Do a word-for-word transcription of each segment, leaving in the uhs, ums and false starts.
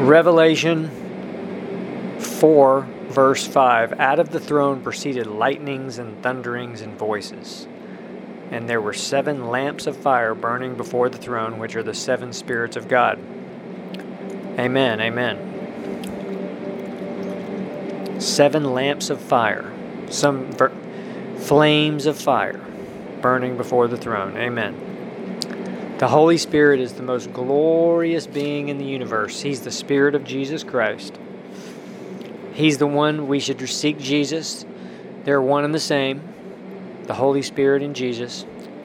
Revelation four, verse five. Out of the throne proceeded lightnings and thunderings and voices. And there were seven lamps of fire burning before the throne, which are the seven spirits of God. Amen, amen. Seven lamps of fire, some ver- flames of fire burning before the throne. Amen. The Holy Spirit is the most glorious being in the universe. He's the Spirit of Jesus Christ. He's the one we should seek Jesus. They're one and the same. The Holy Spirit and Jesus.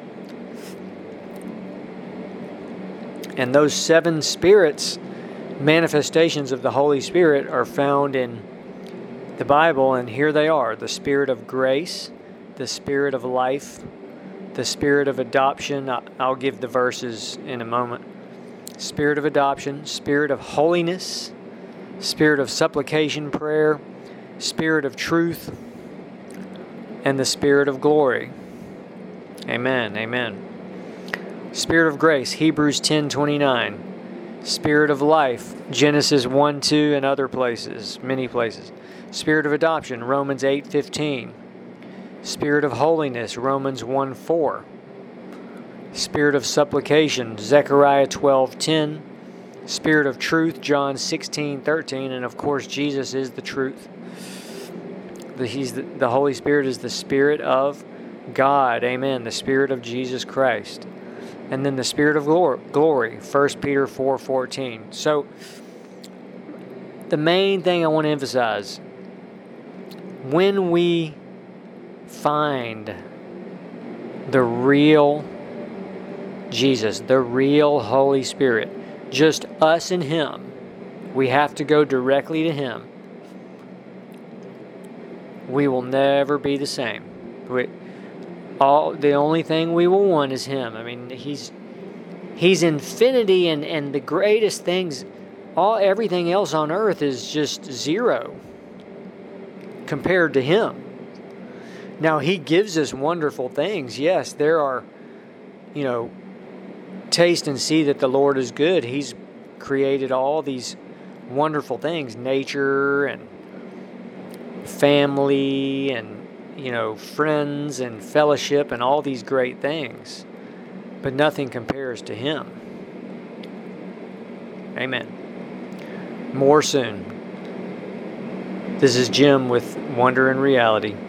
And those seven spirits, manifestations of the Holy Spirit, are found in the Bible, and here they are. The Spirit of grace, the Spirit of life, the Spirit of adoption. I'll give the verses in a moment. Spirit of adoption, Spirit of holiness, Spirit of supplication, prayer, Spirit of truth, and the Spirit of glory. Amen, amen. Spirit of grace, Hebrews ten twenty-nine. Spirit of life, Genesis one two, and other places, many places. Spirit of adoption, Romans eight fifteen. Spirit of holiness, Romans one four. Spirit of supplication, Zechariah twelve ten. Spirit of truth, John sixteen thirteen. And of course, Jesus is the truth. The, he's the, the Holy Spirit is the Spirit of God. Amen. The Spirit of Jesus Christ. And then the Spirit of glory, First Peter four fourteen. So, the main thing I want to emphasize, when we find the real Jesus, the real Holy Spirit, just us and Him, we have to go directly to Him, we will never be the same. We, all the only thing we will want is Him. I mean, He's He's infinity, and, and the greatest things, all everything else on earth is just zero compared to Him. Now, He gives us wonderful things. Yes, there are, you know, taste and see that the Lord is good. He's created all these wonderful things, nature and family and, you know, friends and fellowship and all these great things. But nothing compares to Him. Amen. More soon. This is Jim with Wonder and Reality.